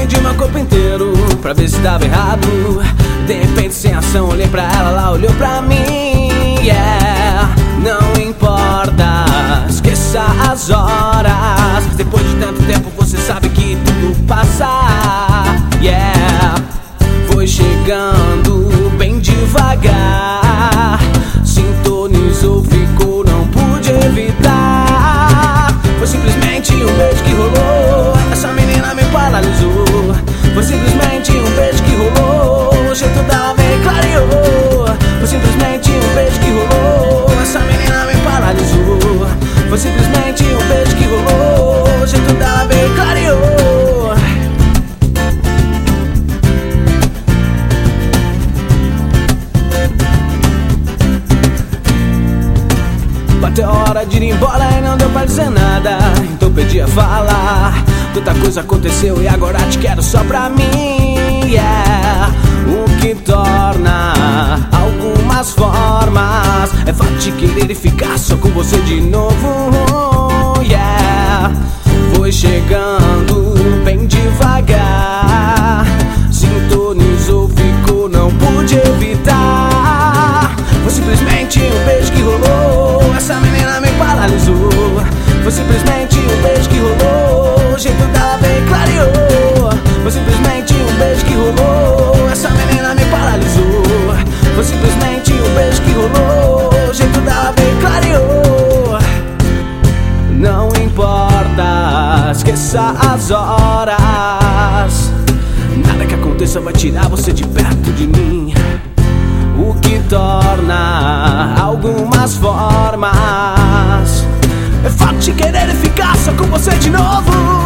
medi meu corpo inteiro pra ver se tava errado. De repente, sem ação, olhei pra ela, ela olhou pra mim. Yeah, não importa, esqueça as horas. Depois de tanto tempo você sabe que tudo passa. Yeah, foi chegando bem devagar, sintonizou, ficou, não pude evitar. Foi simplesmente um beijo que rolou, essa menina me paralisou. Foi simplesmente um beijo que rolou, o jeito dela me clareou. Foi simplesmente um beijo que rolou, essa menina me paralisou. Foi simplesmente um beijo que rolou, o jeito dela me clareou. Bateu a hora de ir embora e não deu pra dizer nada, então pedi a falar. Tanta coisa aconteceu e agora te quero só pra mim. Yeah, o que torna algumas formas é fato de querer e ficar só com você de novo. Yeah, foi chegando bem devagar, sintonizou, ficou, não pude evitar. Foi simplesmente um beijo que rolou, essa menina me paralisou. Foi simplesmente um beijo que rolou, o jeito dela bem clareou. Foi simplesmente um beijo que rolou, essa menina me paralisou. Foi simplesmente um beijo que rolou, o jeito dela bem clareou. Não importa, esqueça as horas, nada que aconteça vai tirar você de perto de mim. O que torna algumas formas é fato de querer ficar só com você de novo.